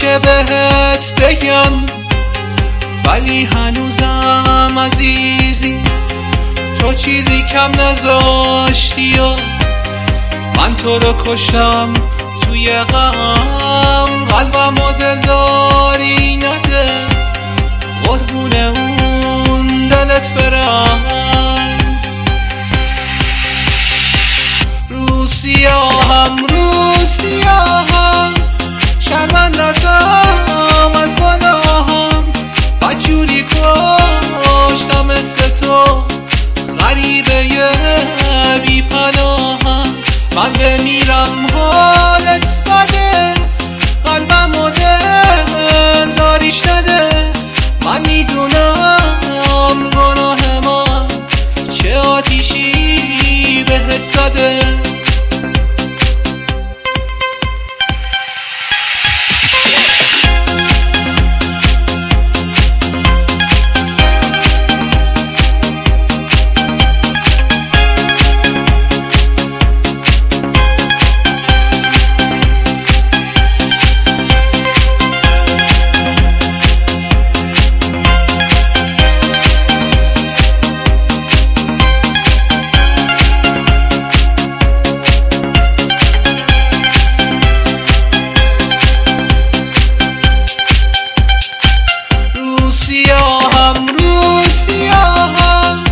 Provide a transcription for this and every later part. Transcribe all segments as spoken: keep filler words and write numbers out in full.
میشه بهت بگم، ولی هنوزم عزیزی تو چیزی کم نذاشتی و من تو رو کشتم توی غم. قلبم و دلداری نده، قربون اون دلت برم. رو سیاهم رو سیاهم شرمندتم از گناهم، بدجوری کشتم مثل تو غریبه بی پناهم. من بمیرم حالت بده، قلبم و دل داریش نده. من میدونم گناه من چه آتیشی بهت زده. سیاهم رو سیاهم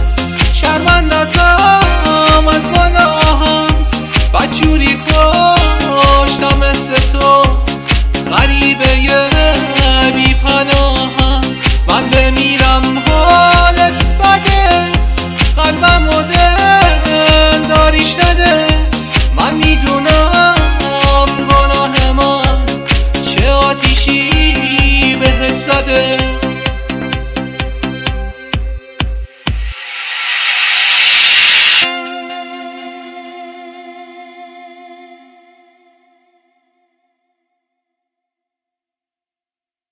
شرمندتم از گناهم، بدجوری کشتم مثل تو غریبه بی پناهم. من بمیرم حالت بده، قلبم و دل داریش نده. من میدونم گناه من چه آتیشی بهت زده.